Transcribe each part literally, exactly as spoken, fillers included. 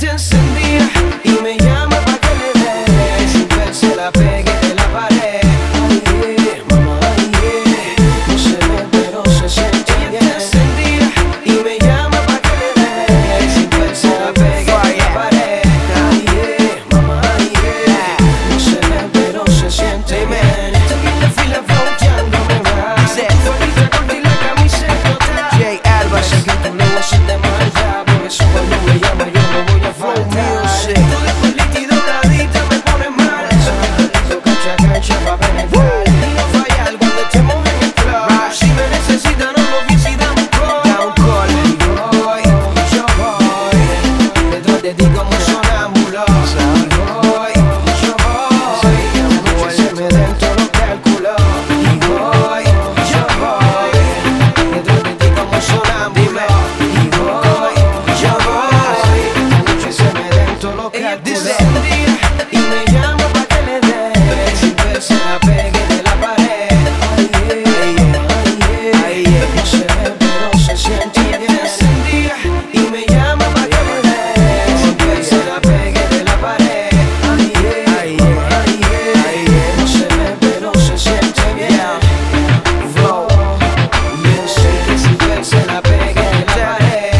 te encendía y me llama pa' que le dé, sin verse la pegue de la pared. Ay, yeah, mamá, ay, yeah, no se ve pero se siente bien. Ella te encendía y me llama pa' que le dé, sin verse la pegue de la pared. Ay, yeah, mamá, ay, yeah, no se ve pero se siente bien. Te vi la fila fronteándome más, ahorita corté la camiseta atrás. J Álvarez, sé que tú no vas a de maldad, por eso cuando me llama yo no voy a faltar. Tú después líquido dobladita me pones mal, eso cancha cancha pa' penetrar. Y no fallar cuando estemos en el club, si me necesitan no lo visitan un call. Down call. Y voy, yo voy, detrás de ti como un sonámbulo. Y voy, yo voy, esta noche se me den todos los cálculos. Y voy, yo voy, detrás de ti como un sonámbulo. Y voy, yo voy, esta noche se me den todos los cálculos. Ella te encendía y me llama pa' que le dé, sin verse la pegue de la pared. Ay, yeah, ay, yeah, ay, yeah, no se ve pero se siente bien. Ella te encendía y me llama pa' que le dé, sin verse la pegue de la pared. Ay, yeah, ay, yeah, ay, yeah, ay, yeah, no se ve pero se siente bien. Flow, yo sé que sin verse la pegue de la pared.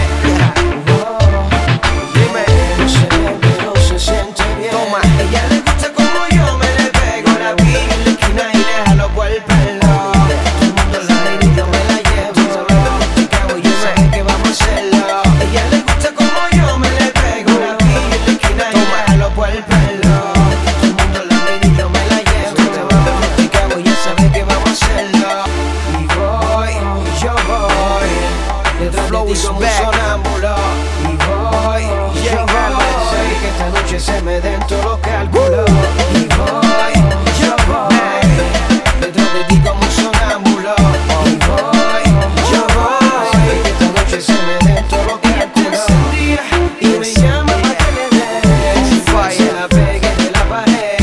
Dime, no se ve pero se siente bien. Toma. Ella le gusta como yo me le pego, la vi en la esquina y le jalo por el pelo. Todo el mundo la mira y yo me la llevo, te cago y yo sé que vamos a hacerlo. Ella le gusta como yo me le pego, la vi en la esquina y le jalo por el pelo. Todo el mundo la mira y yo me la llevo, te cago y ya sabe que vamos a hacerlo. Y voy, yo voy, detrás de ti como un sonámbulo. Y voy, yo voy, que esta noche se me den todos los cálculos. Y voy, yo voy, detrás de ti como un sonámbulo. Y voy, yo voy, que esta noche se me den todos los cálculos. Y me llama pa' que le dé, sin verse la pegue de la pared.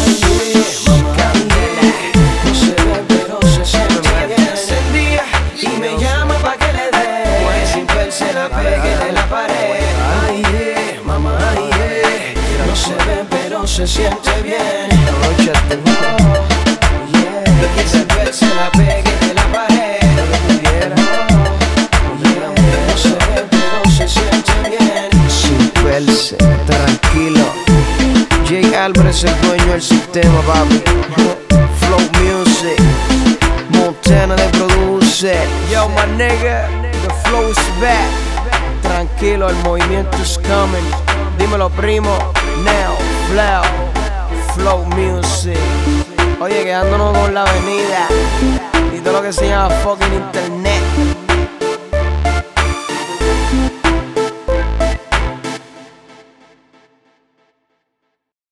No se ve pero se siente bien. Encendía y me llama pa' que le dé, sin verse la pegue de la pared. Ay, yeah, mamá, ay, yeah, no se ve pero se siente bien. Noche te Oh, yeah, sin verse la pegue de la pared. Oh, yeah, no se ve pero se siente bien. sin verse, tranquilo. J Álvarez, el dueño del sistema, papi. Flow Music, Montana de producer. Yo, my nigga, the flow is back. Tranquilo, el movimiento is coming. Dímelo, primo. Now, Flow, Flow Music. Oye, quedándonos con la avenida y todo lo que se llama fucking internet.